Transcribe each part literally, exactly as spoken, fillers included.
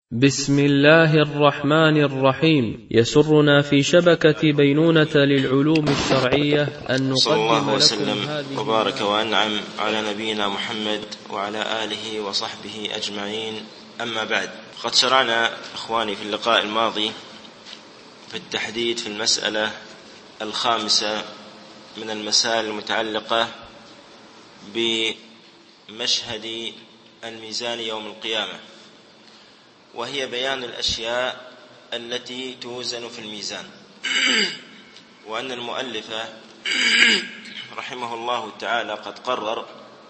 بسم الله الرحمن الرحيم. يسرنا في شبكة بينونة للعلوم الشرعية أن صلى الله نقدم وسلم لكم هذه وبارك وأنعم على نبينا محمد وعلى آله وصحبه أجمعين، أما بعد. قد شرعنا إخواني في اللقاء الماضي في التحديد في المسألة الخامسة من المسائل المتعلقة بمشهد الميزان يوم القيامة، وهي بيان الأشياء التي توزن في الميزان. وأن المؤلف رحمه الله تعالى قد قرر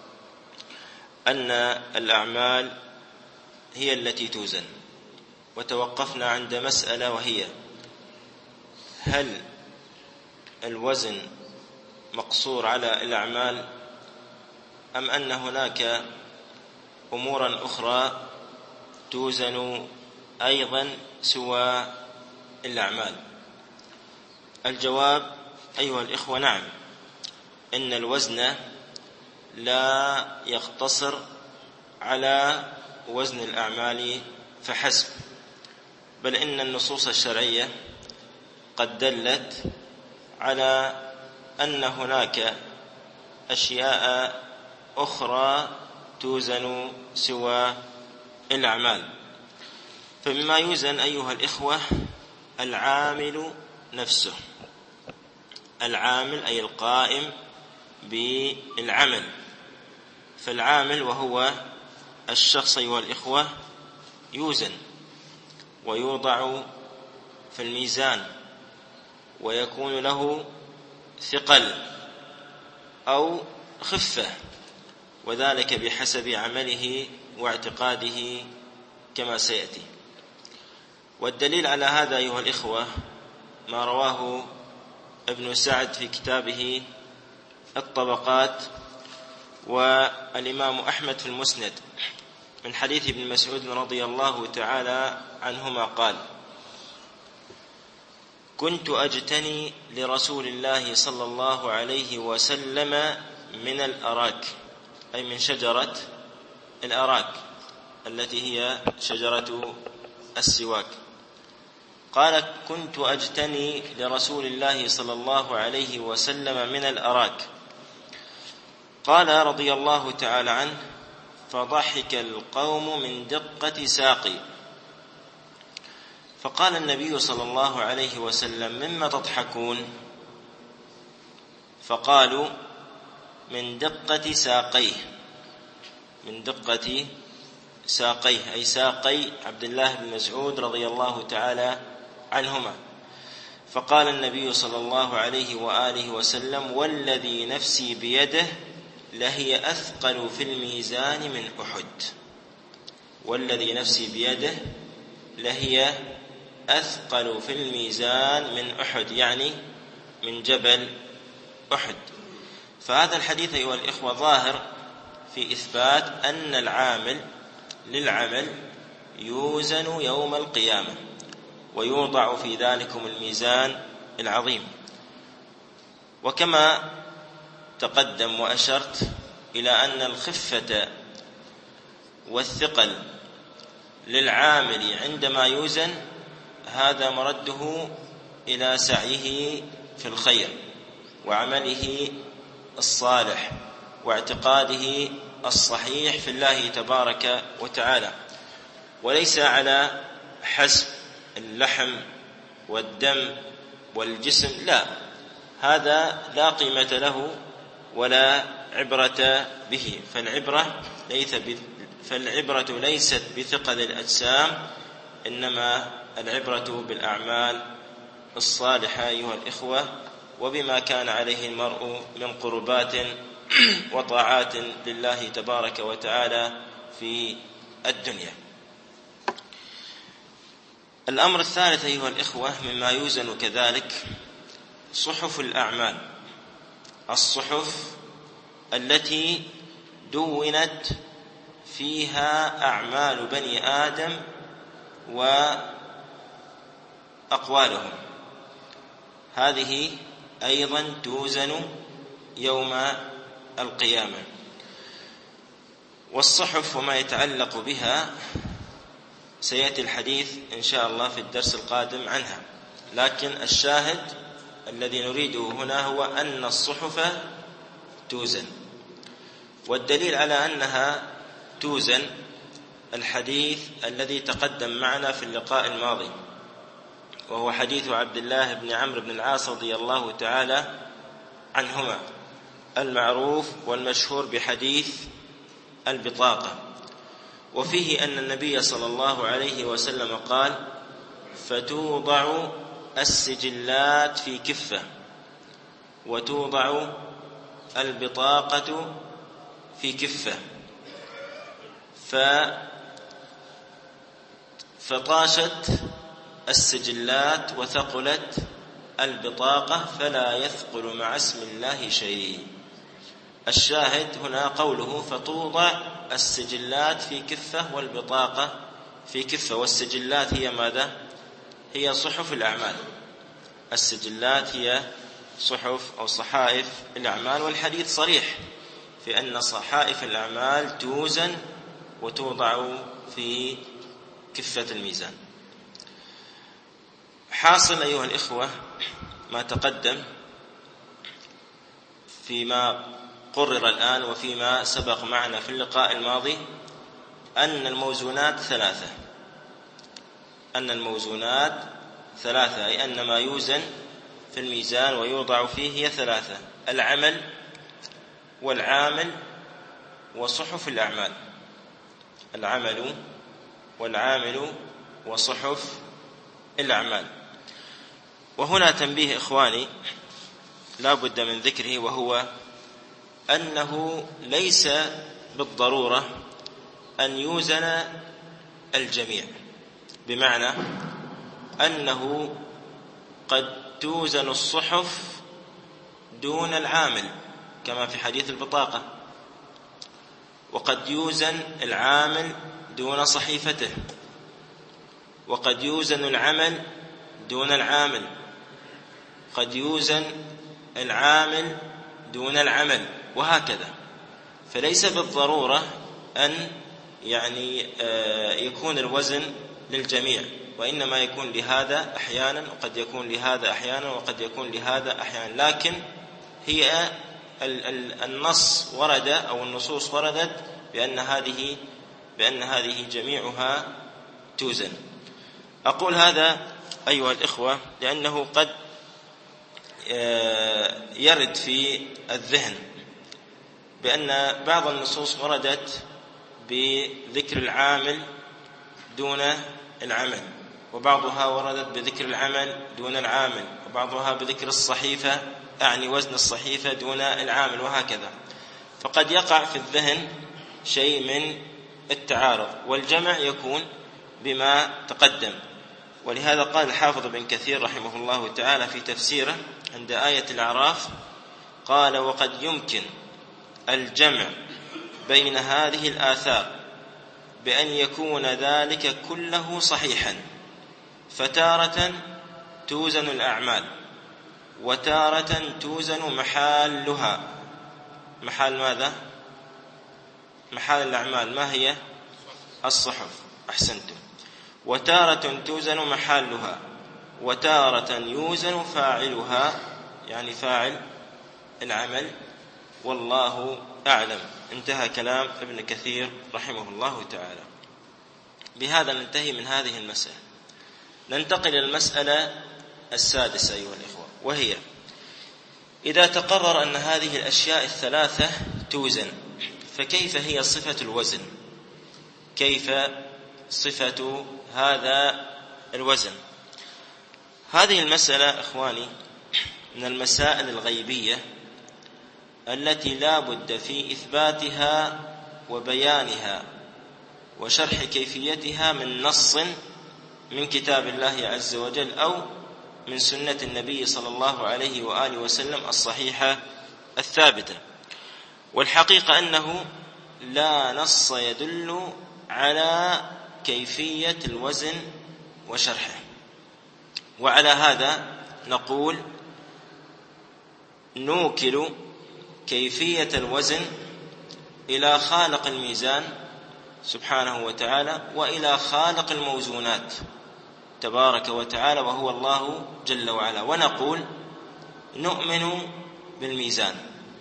أن الأعمال هي التي توزن، وتوقفنا عند مسألة، وهي هل الوزن مقصور على الأعمال أم أن هناك أمورا أخرى توزن أيضا سوى الأعمال؟ الجواب أيها الإخوة نعم، إن الوزن لا يقتصر على وزن الأعمال فحسب، بل إن النصوص الشرعية قد دلت على أن هناك أشياء أخرى توزن سوى الأعمال. فمما يوزن أيها الإخوة العامل نفسه، العامل أي القائم بالعمل. فالعامل وهو الشخص أيها الإخوة يوزن ويوضع في الميزان، ويكون له ثقل أو خفة، وذلك بحسب عمله واعتقاده كما سيأتي. والدليل على هذا أيها الإخوة ما رواه ابن سعد في كتابه الطبقات، والإمام أحمد في المسند من حديث ابن مسعود رضي الله تعالى عنهما قال: كنت أجتني لرسول الله صلى الله عليه وسلم من الأراك، أي من شجرة الأراك التي هي شجرة السواك. قال: كنت أجتني لرسول الله صلى الله عليه وسلم من الأراك. قال رضي الله تعالى عنه: فضحك القوم من دقة ساقي. فقال النبي صلى الله عليه وسلم: مما تضحكون؟ فقالوا: من دقة ساقيه، من دقة ساقيه أي ساقي عبد الله بن مسعود رضي الله تعالى عنهما. فقال النبي صلى الله عليه وآله وسلم: والذي نفسي بيده لهي أثقل في الميزان من أحد. والذي نفسي بيده لهي أثقل في الميزان من أحد، يعني من جبل أحد. فهذا الحديث أيها الإخوة ظاهر في إثبات أن العامل للعمل يوزن يوم القيامة، ويوضع في ذلكم الميزان العظيم. وكما تقدم وأشرت إلى أن الخفة والثقل للعامل عندما يوزن هذا مرده إلى سعيه في الخير وعمله الصالح واعتقاده الصحيح في الله تبارك وتعالى، وليس على حسب اللحم والدم والجسم، لا، هذا لا قيمة له ولا عبرة به. فالعبرة ليس فالعبرة ليست بثقل الأجسام، إنما العبرة بالأعمال الصالحة أيها الإخوة، وبما كان عليه المرء من قربات وطاعات لله تبارك وتعالى في الدنيا. الأمر الثالث أيها الإخوة مما يوزن كذلك صحف الأعمال، الصحف التي دونت فيها أعمال بني آدم وأقوالهم، هذه أيضا توزن يوم القيامة. والصحف وما يتعلق بها سيأتي الحديث إن شاء الله في الدرس القادم عنها، لكن الشاهد الذي نريده هنا هو أن الصحف توزن. والدليل على أنها توزن الحديث الذي تقدم معنا في اللقاء الماضي، وهو حديث عبد الله بن عمرو بن العاص رضي الله تعالى عنهما، المعروف والمشهور بحديث البطاقة. وفيه أن النبي صلى الله عليه وسلم قال: فتوضع السجلات في كفة وتوضع البطاقة في كفة، فطاشت السجلات وثقلت البطاقة فلا يثقل مع اسم الله شيء. الشاهد هنا قوله فتوضع السجلات في كفة والبطاقة في كفة. والسجلات هي ماذا؟ هي صحف الأعمال. السجلات هي صحف أو صحائف الأعمال، والحديث صريح في أن صحائف الأعمال توزن وتوضع في كفة الميزان. حاصل أيها الإخوة ما تقدم فيما قرر الآن وفيما سبق معنا في اللقاء الماضي أن الموزونات ثلاثة أن الموزونات ثلاثة أي أن ما يوزن في الميزان ويوضع فيه هي ثلاثة: العمل والعامل وصحف الأعمال. العمل والعامل وصحف الأعمال. وهنا تنبيه إخواني لا بد من ذكره، وهو أنه ليس بالضرورة أن يوزن الجميع، بمعنى أنه قد توزن الصحف دون العامل كما في حديث البطاقة، وقد يوزن العامل دون صحيفته، وقد يوزن العمل دون العامل، قد يوزن العامل دون العمل، وهكذا. فليس بالضرورة أن يعني يكون الوزن للجميع، وإنما يكون لهذا أحيانا وقد يكون لهذا أحيانا وقد يكون لهذا أحيانا. لكن هي النص ورد أو النصوص وردت بأن هذه بأن هذه جميعها توزن. أقول هذا أيها الإخوة لأنه قد يرد في الذهن بأن بعض النصوص وردت بذكر العامل دون العمل، وبعضها وردت بذكر العمل دون العامل، وبعضها بذكر الصحيفة أعني وزن الصحيفة دون العامل، وهكذا. فقد يقع في الذهن شيء من التعارض، والجمع يكون بما تقدم. ولهذا قال الحافظ بن كثير رحمه الله تعالى في تفسيره عند آية الأعراف قال: وقد يمكن الجمع بين هذه الآثار بأن يكون ذلك كله صحيحا، فتارة توزن الأعمال وتارة توزن محالها. محال ماذا؟ محال الأعمال ما هي؟ الصحف. أحسنتم. وتارة توزن محالها وتارة يوزن فاعلها، يعني فاعل العمل، والله أعلم. انتهى كلام ابن كثير رحمه الله تعالى. بهذا ننتهي من هذه المسألة. ننتقل إلى المسألة السادسة أيها الإخوة، وهي إذا تقرر أن هذه الأشياء الثلاثة توزن، فكيف هي صفة الوزن؟ كيف صفة هذا الوزن؟ هذه المسألة إخواني من المسائل الغيبية التي لا بد في إثباتها وبيانها وشرح كيفيتها من نص من كتاب الله عز وجل أو من سنة النبي صلى الله عليه وآله وسلم الصحيحة الثابتة. والحقيقة أنه لا نص يدل على كيفية الوزن وشرحه. وعلى هذا نقول نوكل كيفية الوزن إلى خالق الميزان سبحانه وتعالى وإلى خالق الموزونات تبارك وتعالى وهو الله جل وعلا. ونقول نؤمن بالميزان،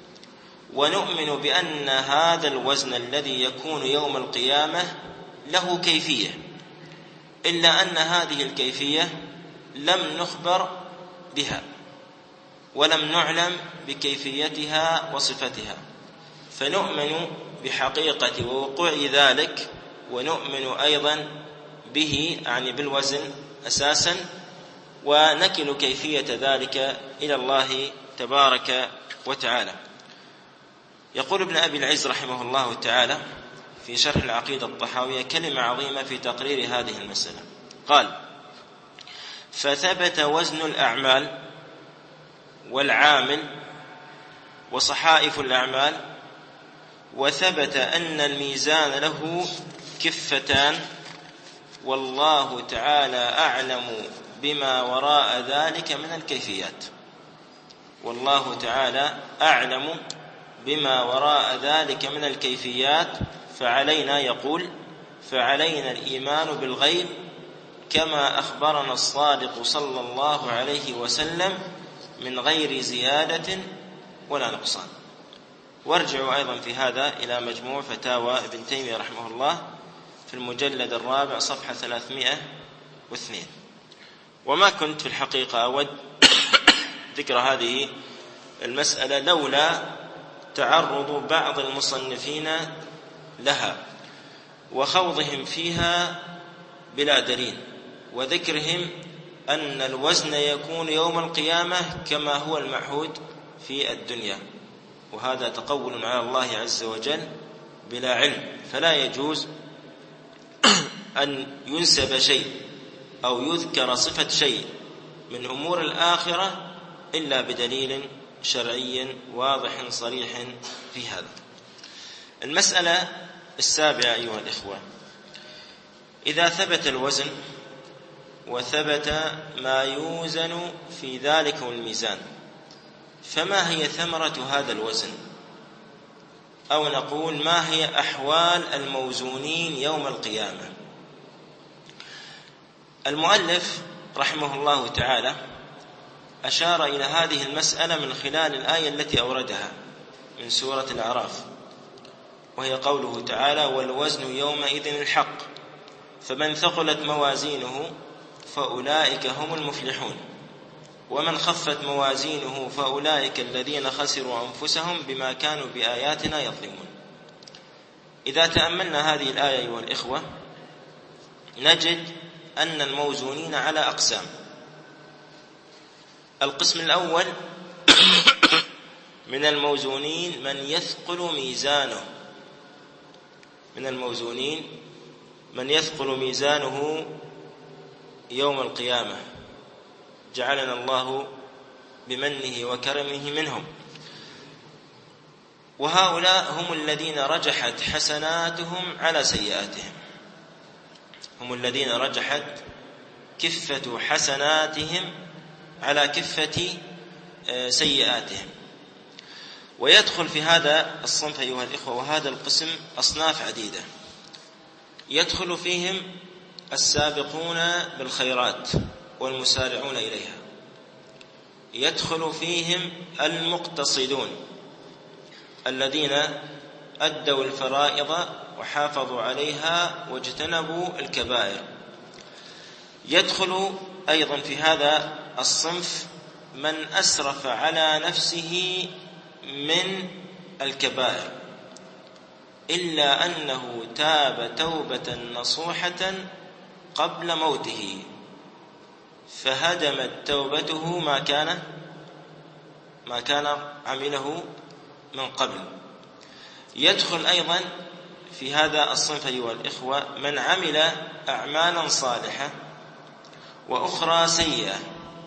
ونؤمن بأن هذا الوزن الذي يكون يوم القيامة له كيفية، إلا أن هذه الكيفية لم نخبر بها ولم نعلم بكيفيتها وصفتها، فنؤمن بحقيقة ووقوع ذلك، ونؤمن أيضا به يعني بالوزن أساسا، ونكل كيفية ذلك إلى الله تبارك وتعالى. يقول ابن أبي العز رحمه الله تعالى في شرح العقيدة الطحاوية كلمة عظيمة في تقرير هذه المسألة، قال: فثبت وزن الأعمال والعامل وصحائف الأعمال، وثبت أن الميزان له كفتان، والله تعالى أعلم بما وراء ذلك من الكيفيات. والله تعالى أعلم بما وراء ذلك من الكيفيات، فعلينا يقول فعلينا الإيمان بالغيب كما أخبرنا الصادق صلى الله عليه وسلم من غير زيادة ولا نقصان. وارجعوا أيضا في هذا إلى مجموع فتاوى ابن تيمية رحمه الله في المجلد الرابع صفحة ثلاثمائة واثنين. وما كنت في الحقيقة أود ذكر هذه المسألة لولا تعرض بعض المصنفين لها وخوضهم فيها بلا دليل، وذكرهم أن الوزن يكون يوم القيامة كما هو المعهود في الدنيا، وهذا تقول على الله عز وجل بلا علم، فلا يجوز أن ينسب شيء أو يذكر صفة شيء من أمور الآخرة إلا بدليل شرعي واضح صريح في هذا. المسألة السابعة أيها الإخوة: إذا ثبت الوزن وثبت ما يوزن في ذلك الميزان، فما هي ثمرة هذا الوزن؟ أو نقول ما هي أحوال الموزونين يوم القيامة؟ المؤلف رحمه الله تعالى أشار إلى هذه المسألة من خلال الآية التي أوردها من سورة الأعراف، وهي قوله تعالى: والوزن يومئذ الحق فمن ثقلت موازينه فأولئك هم المفلحون ومن خفت موازينه فأولئك الذين خسروا أنفسهم بما كانوا بآياتنا يظلمون. إذا تأملنا هذه الآية أيها الإخوة نجد أن الموزونين على أقسام. القسم الأول من الموزونين من يثقل ميزانه، من الموزونين من يثقل ميزانه يوم القيامة، جعلنا الله بمنه وكرمه منهم. وهؤلاء هم الذين رجحت حسناتهم على سيئاتهم، هم الذين رجحت كفة حسناتهم على كفة سيئاتهم. ويدخل في هذا الصنف أيها الإخوة وهذا القسم أصناف عديدة، يدخل فيهم السابقون بالخيرات والمسارعون إليها، يدخل فيهم المقتصدون الذين أدوا الفرائض وحافظوا عليها واجتنبوا الكبائر. يدخل أيضا في هذا الصنف من أسرف على نفسه من الكبائر إلا أنه تاب توبة نصوحة قبل موته فهدمت توبته ما كان ما كان عمله من قبل. يدخل أيضا في هذا الصنف أيها الإخوة من عمل أعمالا صالحة وأخرى سيئة،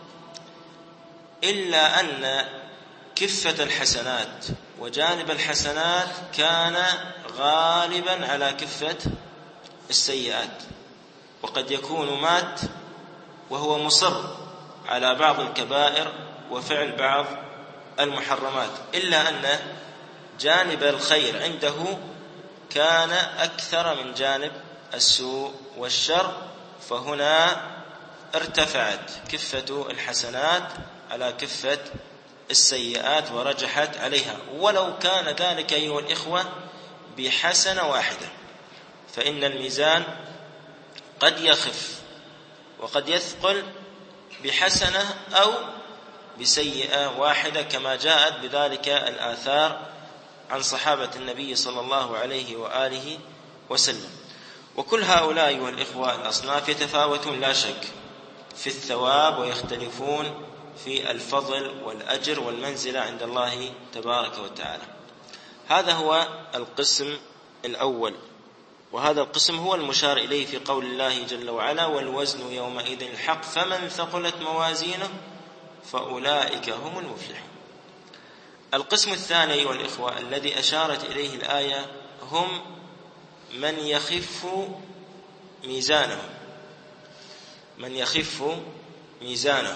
إلا أن كفة الحسنات وجانب الحسنات كان غالبا على كفة السيئات، وقد يكون مات وهو مصر على بعض الكبائر وفعل بعض المحرمات، إلا أن جانب الخير عنده كان أكثر من جانب السوء والشر، فهنا ارتفعت كفة الحسنات على كفة السيئات ورجحت عليها، ولو كان ذلك أيها الإخوة بحسنة واحدة، فإن الميزان قد يخف وقد يثقل بحسنة أو بسيئة واحدة، كما جاءت بذلك الآثار عن صحابة النبي صلى الله عليه وآله وسلم. وكل هؤلاء أيها الإخوة الأصناف يتفاوتون لا شك في الثواب، ويختلفون في الفضل والأجر والمنزلة عند الله تبارك وتعالى. هذا هو القسم الأول، وهذا القسم هو المشار إليه في قول الله جل وعلا: والوزن يومئذ الحق فمن ثقلت موازينه فأولئك هم المفلحون. القسم الثاني أيها الإخوة الذي أشارت إليه الآية هم من يخف ميزانه، من يخف ميزانه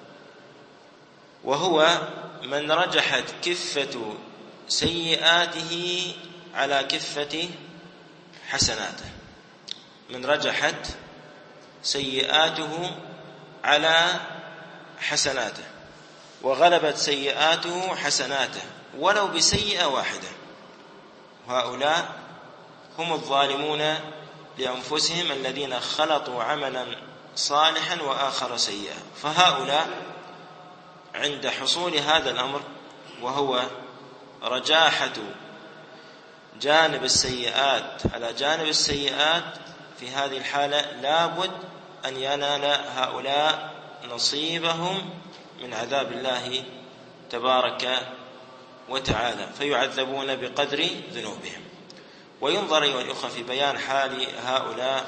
وهو من رجحت كفة سيئاته على كفة حسناته، من رجحت سيئاته على حسناته وغلبت سيئاته حسناته ولو بسيئة واحدة. هؤلاء هم الظالمون لأنفسهم الذين خلطوا عملا صالحا وآخر سيئا. فهؤلاء عند حصول هذا الأمر وهو رجاحة جانب السيئات على جانب السيئات، في هذه الحالة لابد أن ينال هؤلاء نصيبهم من عذاب الله تبارك وتعالى، فيعذبون بقدر ذنوبهم. وينظر أيها الأخوة في بيان حال هؤلاء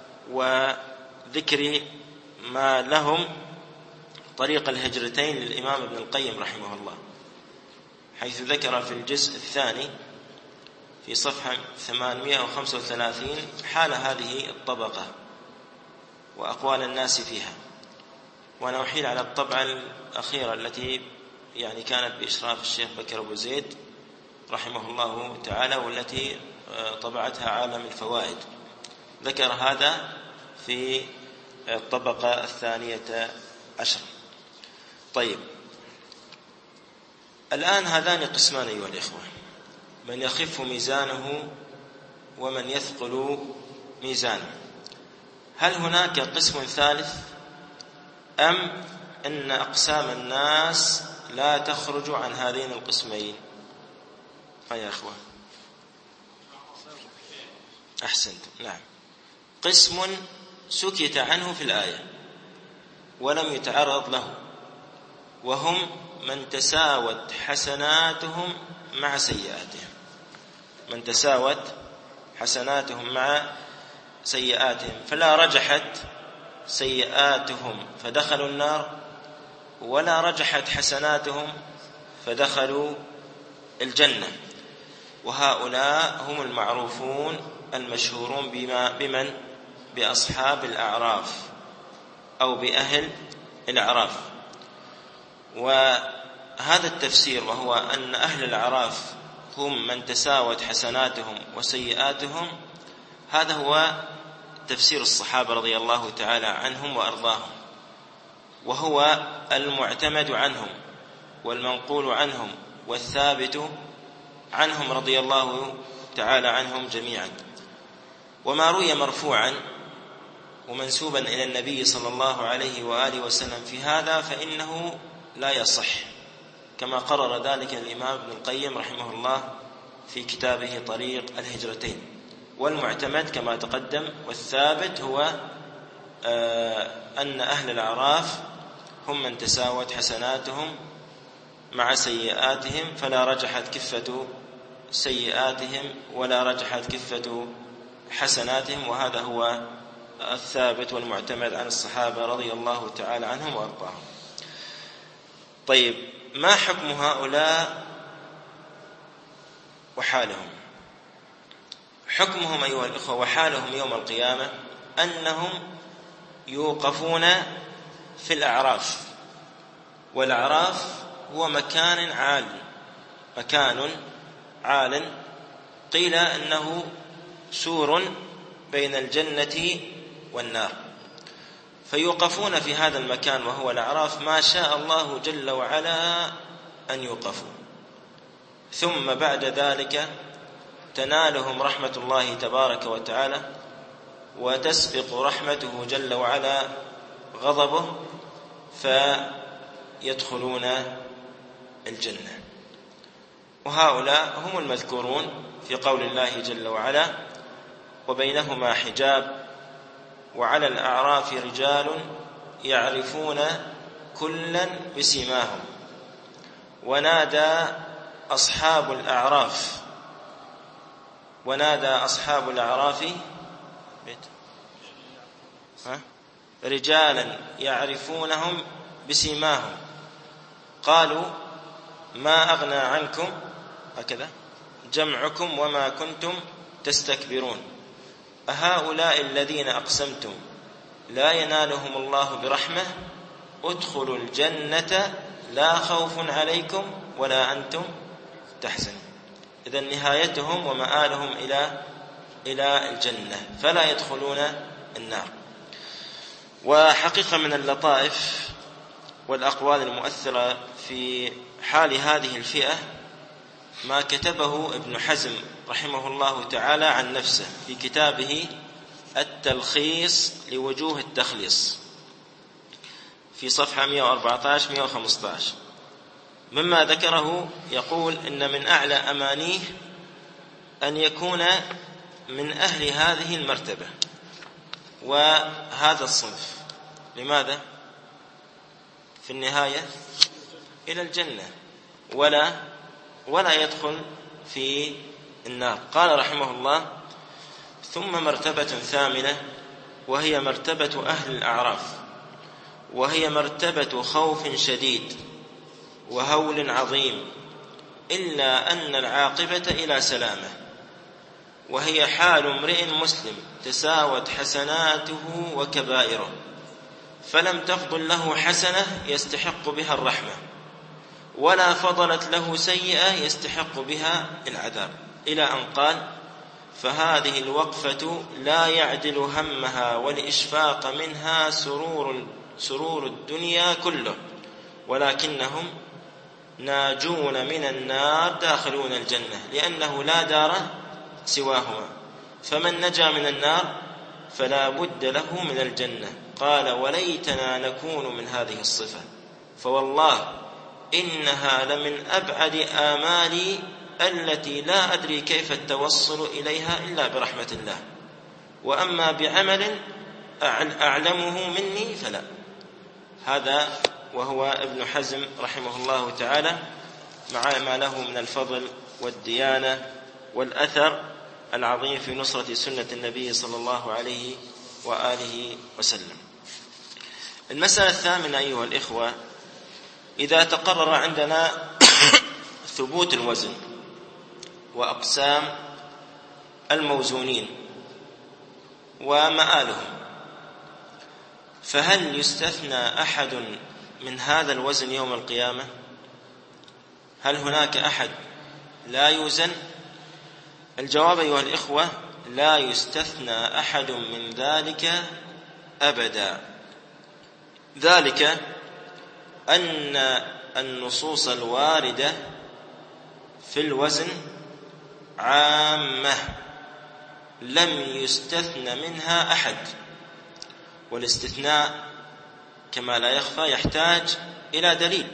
وذكر ما لهم طريق الهجرتين للإمام ابن القيم رحمه الله، حيث ذكر في الجزء الثاني في صفحة ثمانمائة وخمسة وثلاثين حال هذه الطبقة وأقوال الناس فيها. وأنا أحيل على الطبعة الأخيرة التي يعني كانت بإشراف الشيخ بكر أبو زيد رحمه الله تعالى، والتي طبعتها عالم الفوائد، ذكر هذا في الطبقة الثانية عشر. طيب، الآن هذان قسمان أيها الإخوة: من يخف ميزانه ومن يثقل ميزانه. هل هناك قسم ثالث أم أن أقسام الناس لا تخرج عن هذين القسمين؟ يا أخوة أحسنت، نعم. قسم سكت عنه في الآية ولم يتعرض له، وهم من تساوت حسناتهم مع سيئاتهم، من تساوت حسناتهم مع سيئاتهم، فلا رجحت سيئاتهم فدخلوا النار، ولا رجحت حسناتهم فدخلوا الجنة. وهؤلاء هم المعروفون المشهورون بما بمن بأصحاب الأعراف أو بأهل الأعراف. وهذا التفسير وهو أن أهل الأعراف هم من تساوت حسناتهم وسيئاتهم، هذا هو تفسير الصحابة رضي الله تعالى عنهم وأرضاهم، وهو المعتمد عنهم والمنقول عنهم والثابت عنهم رضي الله تعالى عنهم جميعا. وما روي مرفوعا ومنسوبا إلى النبي صلى الله عليه وآله وسلم في هذا فإنه لا يصح، كما قرر ذلك الإمام ابن القيم رحمه الله في كتابه طريق الهجرتين. والمعتمد كما تقدم والثابت هو أن أهل الأعراف هم من تساوت حسناتهم مع سيئاتهم، فلا رجحت كفة سيئاتهم ولا رجحت كفة حسناتهم، وهذا هو الثابت والمعتمد عن الصحابة رضي الله تعالى عنهم وأرضاهم. طيب، ما حكم هؤلاء وحالهم؟ حكمهم أيها الإخوة وحالهم يوم القيامة أنهم يوقفون في الأعراف، والأعراف هو مكان عال، مكان عال قيل أنه سور بين الجنة والنار، فيوقفون في هذا المكان وهو الأعراف ما شاء الله جل وعلا أن يوقفوا، ثم بعد ذلك تنالهم رحمة الله تبارك وتعالى، وتسبق رحمته جل وعلا غضبه، فيدخلون الجنة. وهؤلاء هم المذكورون في قول الله جل وعلا: وبينهما حجاب وعلى الأعراف رجال يعرفون كلا بسيماهم ونادى أصحاب الأعراف ونادى أصحاب الأعراف رجالا يعرفونهم بسيماهم قالوا ما أغنى عنكم هكذا جمعكم وما كنتم تستكبرون أهؤلاء الذين أقسمتم لا ينالهم الله برحمة ادخلوا الجنة لا خوف عليكم ولا أنتم تحزنون. إذن نهايتهم ومآلهم إلى إلى الجنة، فلا يدخلون النار. وحقيقة من اللطائف والأقوال المؤثرة في حال هذه الفئة ما كتبه ابن حزم رحمه الله تعالى عن نفسه في كتابه التلخيص لوجوه التخليص في صفحة مئة وأربعة عشر مئة وخمسة عشر. مما ذكره يقول إن من أعلى أمانيه أن يكون من أهل هذه المرتبة وهذا الصنف. لماذا؟ في النهاية إلى الجنة ولا ولا يدخل في النار. قال رحمه الله: ثم مرتبة ثامنة وهي مرتبة أهل الأعراف، وهي مرتبة خوف شديد وهول عظيم إلا أن العاقبة إلى سلامة، وهي حال امرئ مسلم تساوت حسناته وكبائره فلم تفضل له حسنة يستحق بها الرحمة ولا فضلت له سيئة يستحق بها العذاب، إلى أن قال: فهذه الوقفة لا يعدل همها والإشفاق منها سرور, سرور الدنيا كله، ولكنهم ناجون من النار داخلون الجنة لأنه لا دار سواهما، فمن نجا من النار فلا بد له من الجنة. قال: وليتنا نكون من هذه الصفة، فوالله إنها لمن أبعد آمالي التي لا أدري كيف التوصل إليها إلا برحمة الله، وأما بعمل أعلمه مني فلا. هذا وهو ابن حزم رحمه الله تعالى مع ما له من الفضل والديانة والأثر العظيم في نصرة سنة النبي صلى الله عليه وآله وسلم. المسألة الثامنة أيها الإخوة: إذا تقرر عندنا ثبوت الوزن وأقسام الموزونين ومآلهم، فهل يستثنى أحد من هذا الوزن يوم القيامة؟ هل هناك أحد لا يوزن؟ الجواب أيها الإخوة: لا يستثنى أحد من ذلك أبدا. ذلك أن النصوص الواردة في الوزن عامة لم يستثنى منها أحد، والاستثناء كما لا يخفى يحتاج إلى دليل،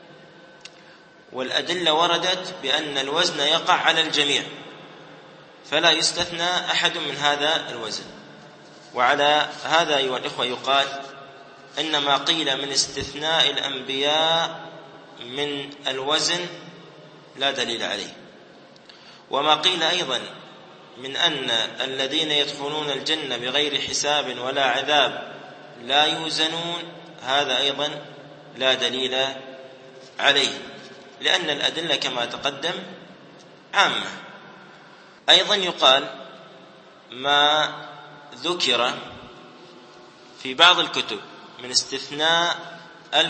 والأدلة وردت بأن الوزن يقع على الجميع، فلا يستثنى أحد من هذا الوزن. وعلى هذا أيها الإخوة يقال إن ما قيل من استثناء الأنبياء من الوزن لا دليل عليه، وما قيل أيضا من أن الذين يدخلون الجنة بغير حساب ولا عذاب لا يوزنون هذا أيضا لا دليل عليه، لأن الأدلة كما تقدم عامة. أيضا يقال ما ذكر في بعض الكتب من استثناء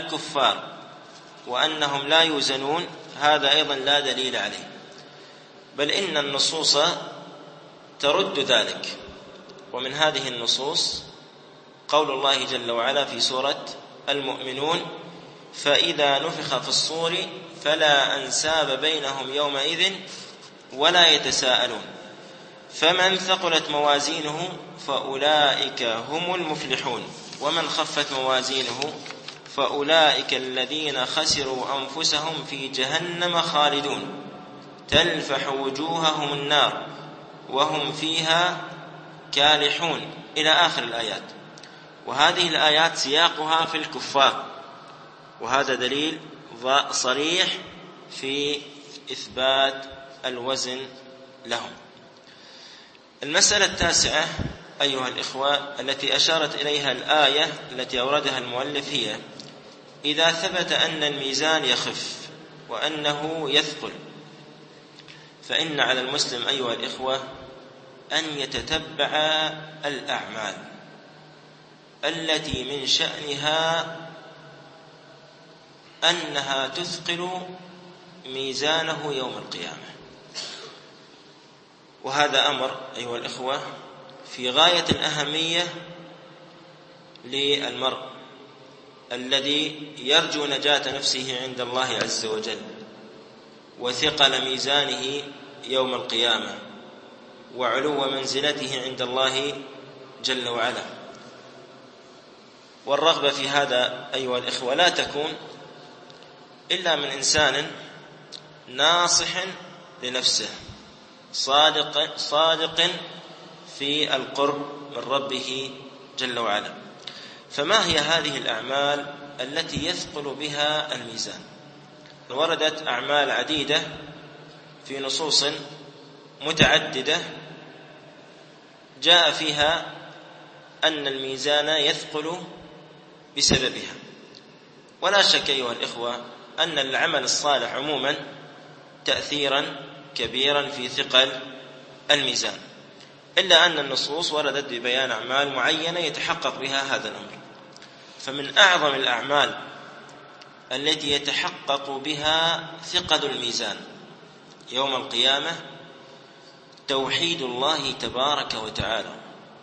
الكفار وأنهم لا يوزنون هذا أيضا لا دليل عليه، بل إن النصوص ترد ذلك. ومن هذه النصوص قول الله جل وعلا في سورة المؤمنون: فإذا نفخ في الصور فلا أنساب بينهم يومئذ ولا يتساءلون فمن ثقلت موازينه فأولئك هم المفلحون ومن خفت موازينه فأولئك الذين خسروا أنفسهم في جهنم خالدون تلفح وجوههم النار وهم فيها كالحون إلى آخر الآيات. وهذه الآيات سياقها في الكفار، وهذا دليل صريح في إثبات الوزن لهم. المسألة التاسعة أيها الإخوة التي أشارت إليها الآية التي أوردها المؤلف هي: إذا ثبت أن الميزان يخف وأنه يثقل، فإن على المسلم أيها الإخوة أن يتتبع الأعمال التي من شأنها أنها تثقل ميزانه يوم القيامة. وهذا أمر أيها الإخوة في غاية الأهمية للمرء الذي يرجو نجاة نفسه عند الله عز وجل وثقل ميزانه يوم القيامة وعلو منزلته عند الله جل وعلا. والرغبة في هذا أيها الإخوة لا تكون إلا من إنسان ناصح لنفسه صادق, صادق في القرب من ربه جل وعلا. فما هي هذه الأعمال التي يثقل بها الميزان؟ وردت أعمال عديدة في نصوص متعددة جاء فيها أن الميزان يثقل بسببها. ولا شك أيها الإخوة أن العمل الصالح عموما تأثيرا كبيرا في ثقل الميزان، إلا أن النصوص وردت ببيان أعمال معينة يتحقق بها هذا الأمر. فمن أعظم الأعمال التي يتحقق بها ثقل الميزان يوم القيامة توحيد الله تبارك وتعالى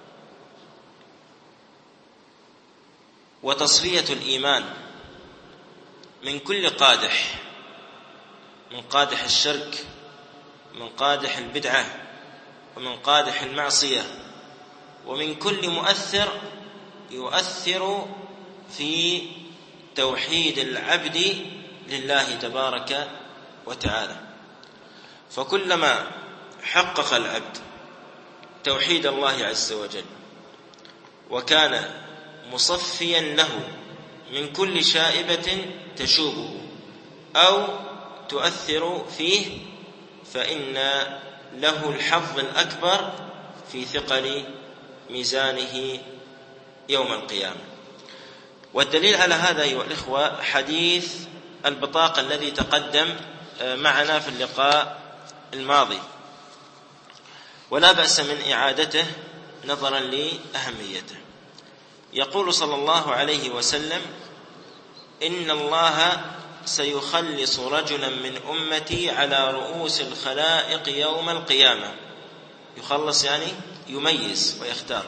وتصفية الإيمان من كل قادح، من قادح الشرك، من قادح البدعة، ومن قادح المعصية، ومن كل مؤثر يؤثر في توحيد العبد لله تبارك وتعالى. فكلما حقق العبد توحيد الله عز وجل وكان مصفيا له من كل شائبة تشوبه أو تؤثر فيه، فإن له الحظ الأكبر في ثقل ميزانه يوم القيامة. والدليل على هذا أيها الإخوة حديث البطاقة الذي تقدم معنا في اللقاء الماضي، ولا بأس من إعادته نظرا لأهميته. يقول صلى الله عليه وسلم: إن الله سيخلص رجلا من أمتي على رؤوس الخلائق يوم القيامة. يخلص يعني يميز ويختار.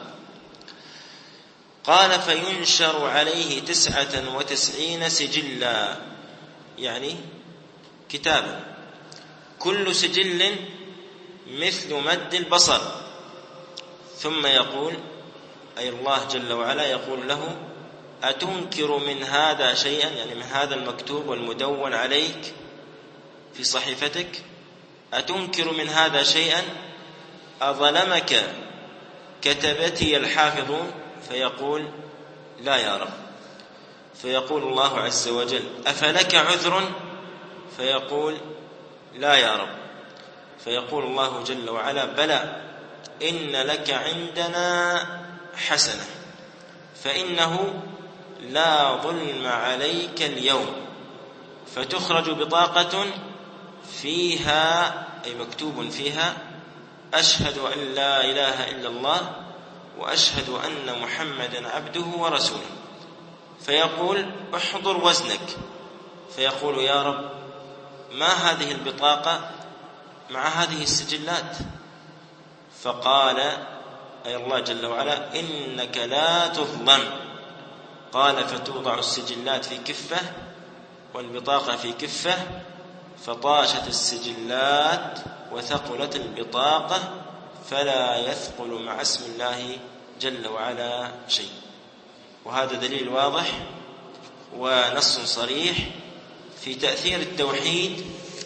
قال: فينشر عليه تسعة وتسعين سجلا، يعني كتابا، كل سجل مثل مد البصر. ثم يقول، أي الله جل وعلا يقول له: أتنكر من هذا شيئا، يعني من هذا المكتوب والمدون عليك في صحيفتك، أتنكر من هذا شيئا؟ أظلمك كتبتي الحافظون؟ فيقول: لا يا رب. فيقول الله عز وجل: أفلك عذر؟ فيقول: لا يا رب. فيقول الله جل وعلا: بلى، إن لك عندنا حسنة، فإنه لا ظلم عليك اليوم. فتخرج بطاقة فيها، أي مكتوب فيها: أشهد أن لا إله إلا الله وأشهد أن محمدا عبده ورسوله. فيقول: احضر وزنك. فيقول: يا رب، ما هذه البطاقة مع هذه السجلات؟ فقال أي الله جل وعلا: إنك لا تظلم. قال: فتوضع السجلات في كفة والبطاقة في كفة، فطاشت السجلات وثقلت البطاقة، فلا يثقل مع اسم الله جل وعلا شيء. وهذا دليل واضح ونص صريح في تأثير التوحيد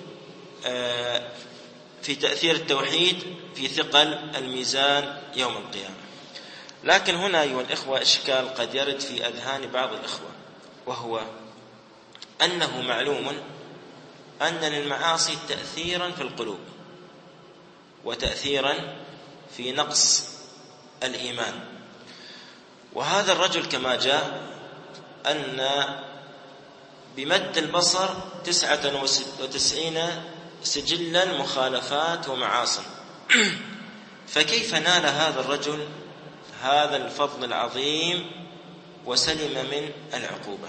في تأثير التوحيد في ثقل الميزان يوم القيامة. لكن هنا أيها الإخوة إشكال قد يرد في أذهان بعض الإخوة، وهو أنه معلوم أن للمعاصي تأثيرا في القلوب وتأثيرا في نقص الإيمان. وهذا الرجل كما جاء أن بمد البصر تسعة وتسعين سجلا مخالفات ومعاصي، فكيف نال هذا الرجل هذا الفضل العظيم وسلم من العقوبة؟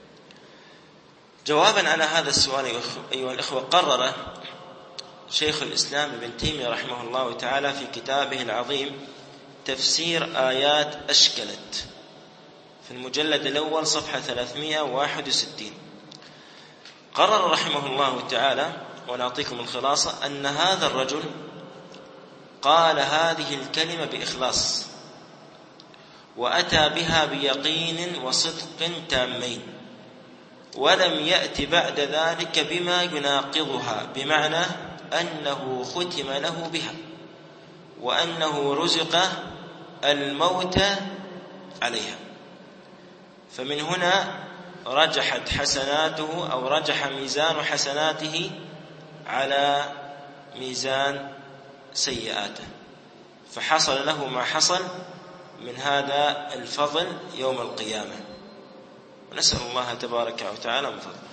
جوابا على هذا السؤال أيها الإخوة، قرر شيخ الإسلام ابن تيمية رحمه الله تعالى في كتابه العظيم تفسير آيات أشكلت في المجلد الأول صفحة ثلاثمائة وواحد وستين. قرر رحمه الله تعالى، ونعطيكم الخلاصة، أن هذا الرجل قال هذه الكلمة بإخلاص وأتى بها بيقين وصدق تامين، ولم يأت بعد ذلك بما يناقضها، بمعنى أنه ختم له بها وأنه رزق الموت عليها. فمن هنا رجحت حسناته أو رجح ميزان حسناته على ميزان سيئاته، فحصل له ما حصل من هذا الفضل يوم القيامة، ونسأل الله تبارك وتعالى من فضله.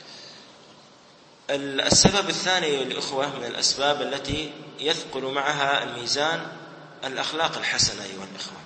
السبب الثاني يا الإخوة من الأسباب التي يثقل معها الميزان الأخلاق الحسنة أيها الإخوة،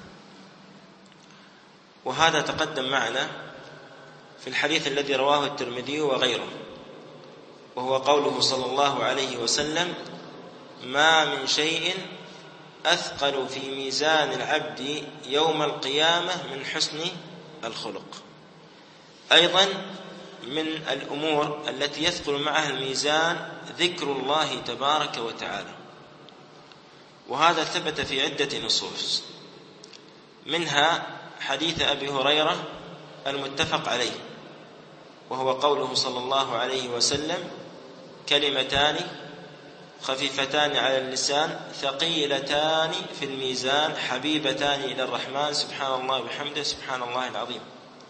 وهذا تقدم معنا في الحديث الذي رواه الترمذي وغيره، وهو قوله صلى الله عليه وسلم: ما من شيء أثقل في ميزان العبد يوم القيامة من حسن الخلق. أيضا من الأمور التي يثقل معها الميزان ذكر الله تبارك وتعالى، وهذا ثبت في عدة نصوص، منها حديث أبي هريرة المتفق عليه، وهو قوله صلى الله عليه وسلم: كلمتان خفيفتان على اللسان ثقيلتان في الميزان حبيبتان إلى الرحمن سبحان الله وبحمده سبحان الله العظيم.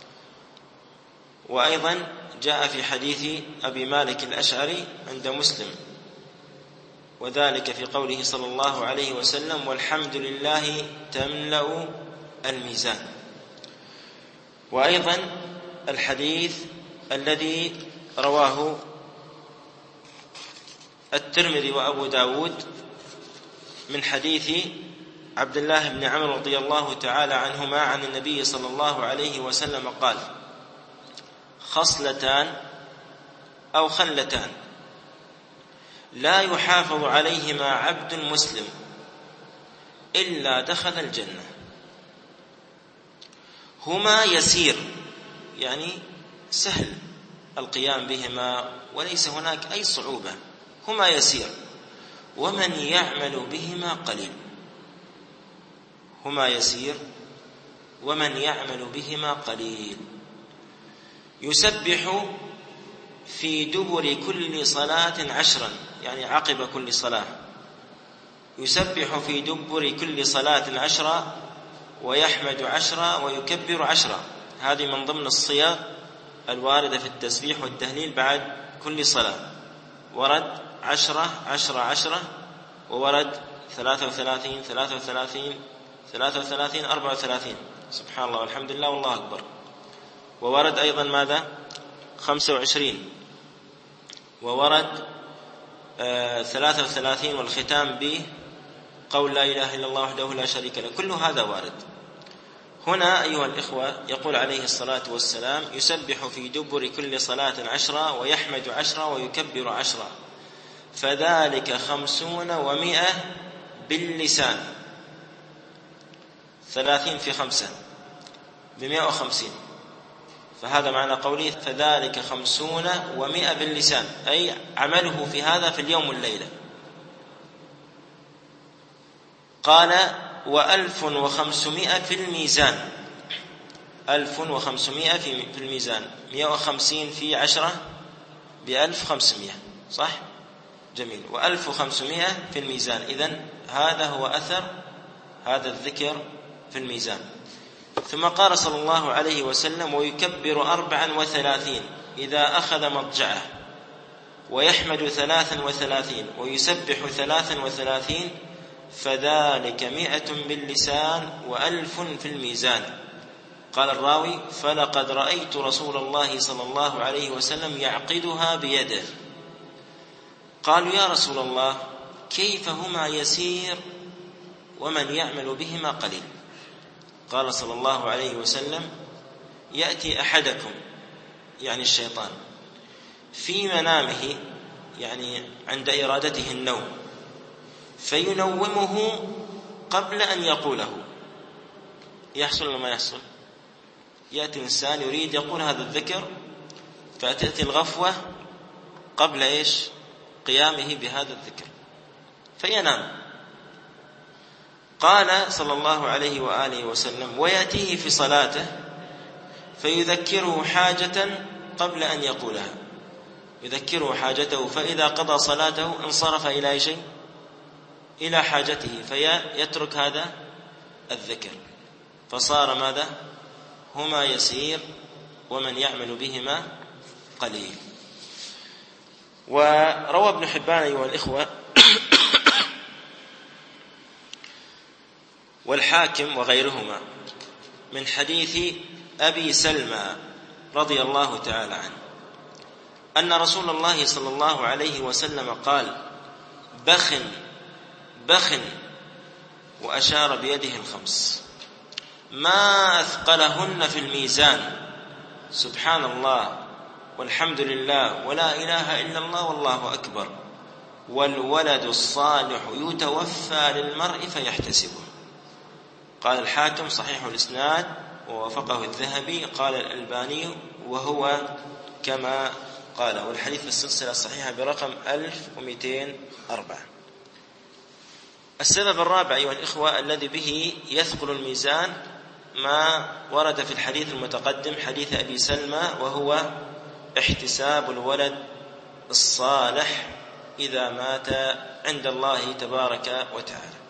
وأيضا جاء في حديث أبي مالك الأشعري عند مسلم، وذلك في قوله صلى الله عليه وسلم: والحمد لله تملأ الميزان. وأيضا الحديث الذي رواه الترمذي وأبو داود من حديث عبد الله بن عمرو رضي الله تعالى عنهما عن النبي صلى الله عليه وسلم قال: خصلتان أو خلتان لا يحافظ عليهما عبد مسلم إلا دخل الجنة، هما يسير، يعني سهل القيام بهما وليس هناك أي صعوبة، هما يسير، ومن يعمل بهما قليل. هما يسير ومن يعمل بهما قليل. يسبح في دبر كل صلاة عشرا، يعني عقب كل صلاة، يسبح في دبر كل صلاة عشرا، ويحمد عشرا، ويكبر عشرا. هذه من ضمن الصيغ الواردة في التسبيح والتهليل بعد كل صلاة. ورد عشرة عشرة عشرة، وورد ثلاثة وثلاثين ثلاثة وثلاثين ثلاثة وثلاثين أربعة وثلاثين، سبحان الله والحمد لله والله أكبر. وورد أيضا ماذا؟ خمسة وعشرين، وورد آه ثلاثة وثلاثين، والختام به قول لا إله إلا الله وحده لا شريك له. كل هذا وارد. هنا أيها الإخوة يقول عليه الصلاة والسلام: يسبح في دبر كل صلاة عشرا، ويحمد عشرا، ويكبر عشرا. فذلك خمسون ومئة باللسان. ثلاثين في خمسة بمئة وخمسين، فهذا معنى قوله فذلك خمسون ومئة باللسان، أي عمله في هذا في اليوم والليلة. قال وألف وخمسمائة في الميزان. ألف وخمسمائة في الميزان، مئة وخمسين في عشرة بألف خمسمائة، صح؟ جميل. وألف وخمسمائة في الميزان. إذن هذا هو أثر هذا الذكر في الميزان. ثم قال صلى الله عليه وسلم ويكبر أربعا وثلاثين إذا أخذ مضجعه، ويحمد ثلاثا وثلاثين، ويسبح ثلاثا وثلاثين، فذلك مئة باللسان وألف في الميزان. قال الراوي فلقد رأيت رسول الله صلى الله عليه وسلم يعقدها بيده. قالوا يا رسول الله كيف هما يسير ومن يعمل بهما قليل؟ قال صلى الله عليه وسلم يأتي أحدكم، يعني الشيطان، في منامه، يعني عند إرادته النوم، فينومه قبل أن يقوله. يحصل ولا ما يحصل؟ يأتي إنسان يريد يقول هذا الذكر، فتأتي الغفوة قبل إيش؟ قيامه بهذا الذكر، فينام. قال صلى الله عليه وآله وسلم ويأتيه في صلاته فيذكره حاجة قبل أن يقولها، يذكره حاجته، فإذا قضى صلاته انصرف إلى شيء، إلى حاجته، فيترك هذا الذكر، فصار ماذا؟ هما يسير ومن يعمل بهما قليل. وروى ابن حبان أيها الإخوة والحاكم وغيرهما من حديث أبي سلمى رضي الله تعالى عنه أن رسول الله صلى الله عليه وسلم قال بخ بخ، وأشار بيده الخمس، ما أثقلهن في الميزان، سبحان الله والحمد لله ولا إله إلا الله والله أكبر، والولد الصالح يتوفى للمرء فيحتسبه. قال الحاكم صحيح الإسناد ووافقه الذهبي. قال الألباني وهو كما قال، والحديث في السلسلة الصحيحة برقم ألف ومئتين وأربعة. السبب الرابع أيها الإخوة الذي به يثقل الميزان ما ورد في الحديث المتقدم حديث أبي سلمى، وهو احتساب الولد الصالح إذا مات عند الله تبارك وتعالى.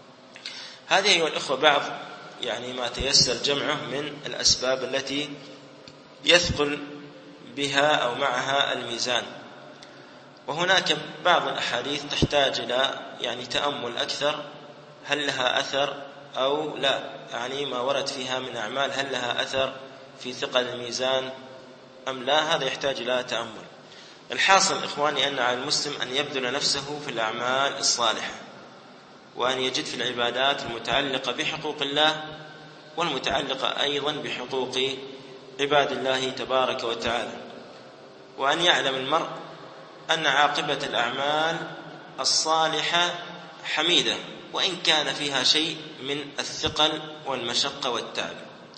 هذه أيها الإخوة بعض يعني ما تيسر جمعه من الأسباب التي يثقل بها أو معها الميزان. وهناك بعض الأحاديث تحتاج إلى يعني تأمل أكثر، هل لها أثر أو لا، يعني ما ورد فيها من أعمال هل لها أثر في ثقل الميزان أم لا، هذا يحتاج إلى تأمل. الحاصل إخواني أن على المسلم أن يبذل نفسه في الأعمال الصالحة، وأن يجد في العبادات المتعلقة بحقوق الله والمتعلقة أيضا بحقوق عباد الله تبارك وتعالى، وأن يعلم المرء أن عاقبة الأعمال الصالحة حميدة، وإن كان فيها شيء من الثقل والمشقة والتعب،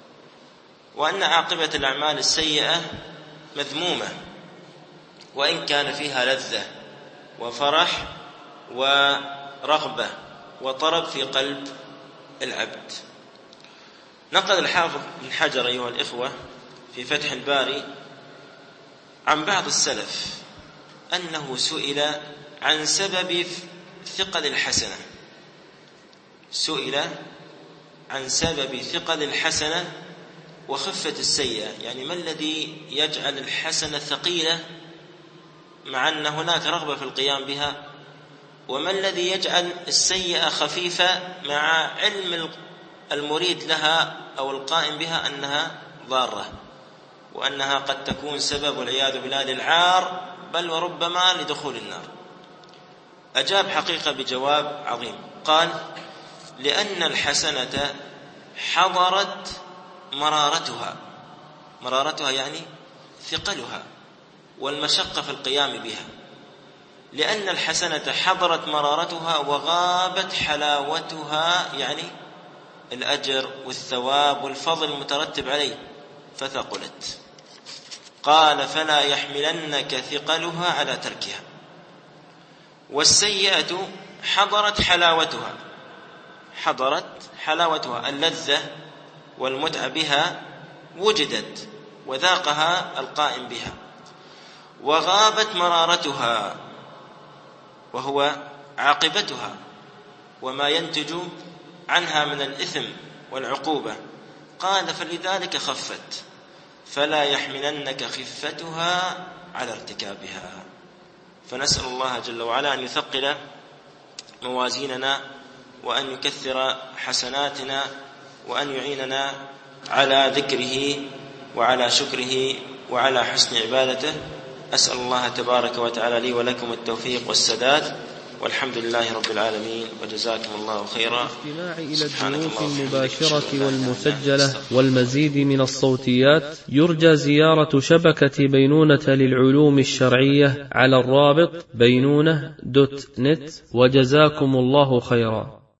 وأن عاقبة الأعمال السيئة مذمومة، وإن كان فيها لذة وفرح ورغبة وطرب في قلب العبد. نقل الحافظ بن حجر أيها الإخوة في فتح الباري عن بعض السلف أنه سئل عن سبب ثقل الحسنة، سئل عن سبب ثقل الحسنة وخفة السيئة، يعني ما الذي يجعل الحسنة ثقيلة مع أن هناك رغبة في القيام بها، وما الذي يجعل السيئة خفيفة مع علم المريد لها أو القائم بها أنها ضارة، وأنها قد تكون سبب والعياذ بالله للعار بل وربما لدخول النار. أجاب حقيقة بجواب عظيم، قال لأن الحسنة حضرت مرارتها، مرارتها يعني ثقلها والمشقة في القيام بها، لأن الحسنة حضرت مرارتها وغابت حلاوتها، يعني الأجر والثواب والفضل المترتب عليه، فثقلت. قال فلا يحملنك ثقلها على تركها. والسيئة حضرت حلاوتها، حضرت حلاوتها، اللذة والمتعة بها وجدت وذاقها القائم بها، وغابت مرارتها وهو عاقبتها وما ينتج عنها من الإثم والعقوبة. قال فلذلك خفت، فلا يحملنك خفتها على ارتكابها. فنسأل الله جل وعلا أن يثقل موازيننا، وأن يكثر حسناتنا، وأن يعيننا على ذكره وعلى شكره وعلى حسن عبادته. أسأل الله تبارك وتعالى لي ولكم التوفيق والسداد، والحمد لله رب العالمين، وجزاكم الله خيرا. الاستماع إلى الدروس المباشرة والمسجلة والمزيد من الصوتيات يرجى زيارة شبكة بينونة للعلوم الشرعية على الرابط بينونة دوت نت، وجزاكم الله خيرا.